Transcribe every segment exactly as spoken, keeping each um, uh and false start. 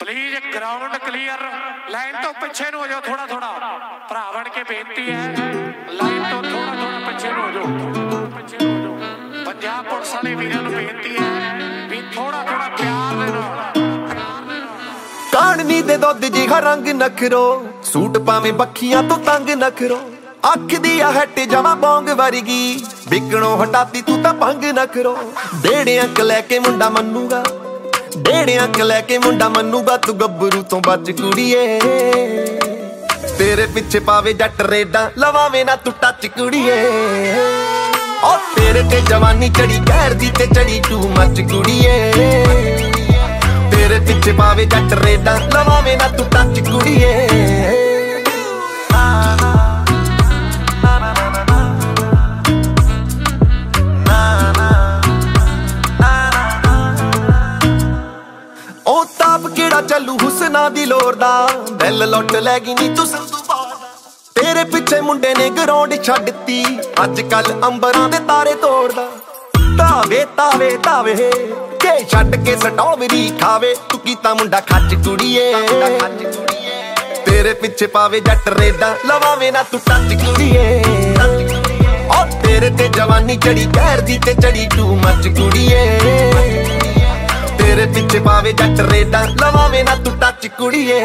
Please ground clear line तो पिछे हो जाओ थोड़ा थोड़ा भरा बन के बेनती है लाइन तो थोड़ा थोड़ा पिछे हो जाओ पिछे हो जाओ पंजाब पुलिस वाले वीरों को बेनती है भी थोड़ा थोड़ा प्यार दे काननी दे दुध जिहा रंग नखरो सूट पावे बखियां तो तंग नखरो अख दी हट जमा बोंग वर्गी बिकणों हटाती तू तां भंग नखरो डेढ़े अंक लैके मुंडा मन्नूगा डेढ़े अंक लैके मुंडा मन्नूगा तू गब्बरू तो बच कुड़िए तेरे पिछे पावे जट रेडा लवावे ना तू टच कुड़िए ओ तेरे ते जवानी चढ़ी गैर दी ते चढ़ी टू मच कुड़िए तेरे पिछे पावे जट रेडा लवावे ना तू टच कुड़िए ओ ताप केड़ा चलू हुसना दी लोर दा दिल लुट लैगी नी तू संधू तेरे पिछे मुंडे ने ग्राउंड छड्डती अज कल अंबरां दे तारे तोड़दा तावे तावे तावे के छड्ड के स्ट्रॉबेरी खावे तू कीता मुंडा खच कुड़िए तेरे पिछे पावे जट रेडा लवावे ना तू टच कुड़िए ओ तेरे ते जवानी चढ़ी गैर दी ते चढ़ी टू मच कुड़िए तेरे पिछे पावे जट रेडा लवावे ना तू टच कुड़िए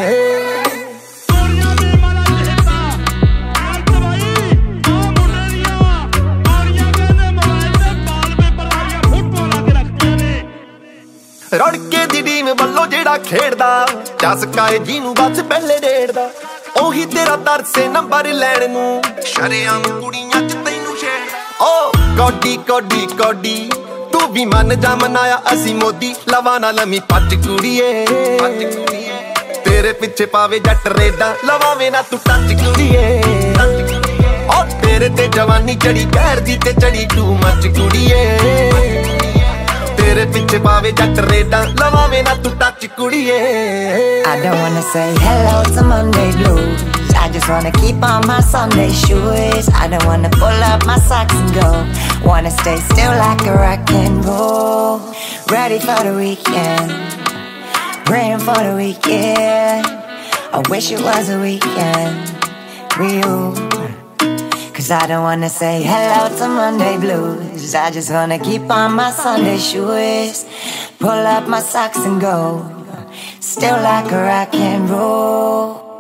रड़के दी टीम वल्लों जेड़ा खेड़दा चसकाए जीनू बस पहले डेढ़दा ओही तेरा तरसे नंबर लैण नू शरेआम कुड़ियां च तैनू छेड़दा ओ कोडी कोडी कोडी तू भी मन जा मनाया असी मोदी लवाना लमी पच कुड़िए तेरे पिछे पावे जट रेडा लवावे ना तू टच कुड़िए ओ तेरे ते जवानी चढ़ी गैर दी ते चढ़ी टू मच कुड़िए तेरे पिछे पावे जट रेडा लवावे ना तू टच कुड़िए I don't wanna say hello to Monday blues. I just wanna keep on my Sunday shoes. I don't wanna pull up my socks and go. Wanna stay still like a rock and roll. Ready for the weekend, praying for the weekend. I wish it was a weekend, real. Cause I don't wanna say hello to Monday blues. I just wanna keep on my Sunday shoes. Pull up my socks and go. Still like a rock and roll.